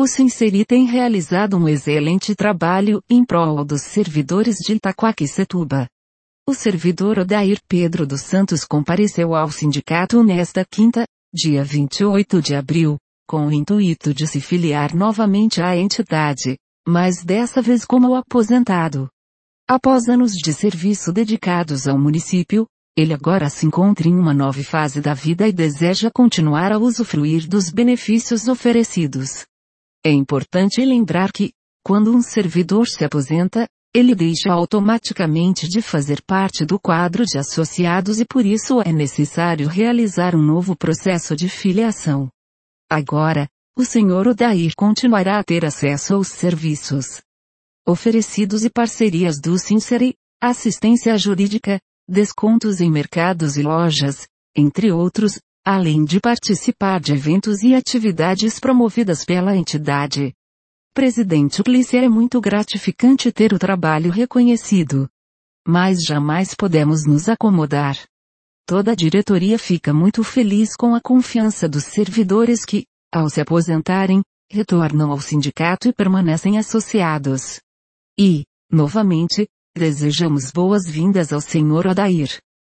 O Sinceri tem realizado um excelente trabalho em prol dos servidores de Itaquaquecetuba. O servidor Odair Pedro dos Santos compareceu ao sindicato nesta quinta, dia 28 de abril, com o intuito de se filiar novamente à entidade, mas dessa vez como aposentado. Após anos de serviço dedicados ao município, ele agora se encontra em uma nova fase da vida e deseja continuar a usufruir dos benefícios oferecidos. É importante lembrar que, quando um servidor se aposenta, ele deixa automaticamente de fazer parte do quadro de associados e por isso é necessário realizar um novo processo de filiação. Agora, o Sr. Odair continuará a ter acesso aos serviços oferecidos e parcerias do Sinceri, assistência jurídica, descontos em mercados e lojas, entre outros, além de participar de eventos e atividades promovidas pela entidade. Presidente Clícia, é muito gratificante ter o trabalho reconhecido. Mas jamais podemos nos acomodar. Toda a diretoria fica muito feliz com a confiança dos servidores que, ao se aposentarem, retornam ao sindicato e permanecem associados. E, novamente, desejamos boas-vindas ao Sr. Odair.